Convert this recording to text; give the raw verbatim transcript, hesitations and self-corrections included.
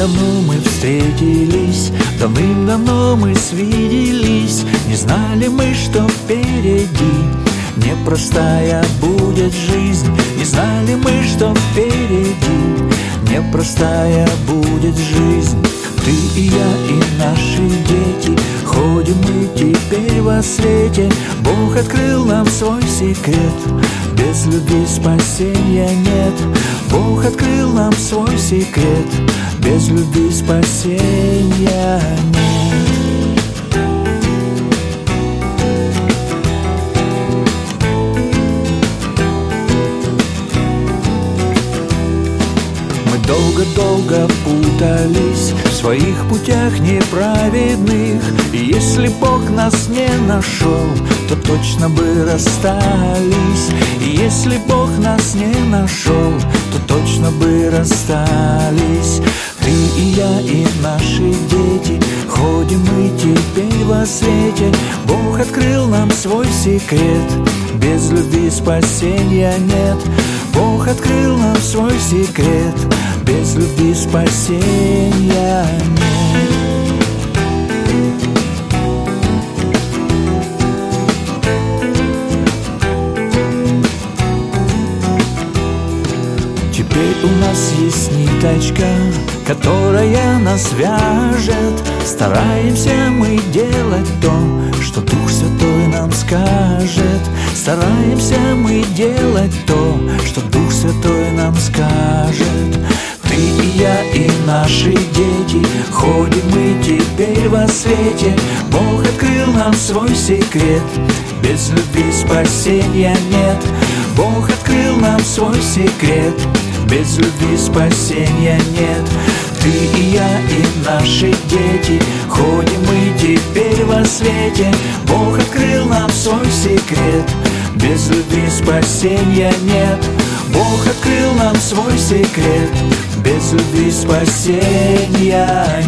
Давным-давно мы встретились, давным-давно мы свиделись. Не знали мы, что впереди непростая будет жизнь. Не знали мы, что впереди непростая будет жизнь. Ты и я, и наши дети, ходим мы теперь во свете. Бог открыл нам свой секрет, без любви спасения нет. Бог открыл нам свой секрет, без любви спасения нет. Долго-долго путались в своих путях неправедных. И если Бог нас не нашел, то точно бы расстались. И если Бог нас не нашел, то точно бы расстались. Ты и я, и наши дети, ходим мы теперь во свете. Бог открыл нам свой секрет, без любви спасения нет. Бог открыл нам свой секрет, без любви спасения нет. Теперь у нас есть ниточка, которая нас вяжет. Стараемся мы делать то, что Дух Святой нам скажет. Стараемся мы делать то, что Дух Святой нам скажет. Ты и я, и наши дети, ходим мы теперь во свете. Бог открыл нам свой секрет, без любви спасения нет. Бог открыл нам свой секрет, без любви спасения нет. Ты и я, и наши дети, ходим мы теперь во свете. Бог открыл нам свой секрет, без любви спасения нет. Бог открыл нам свой секрет, без любви спасения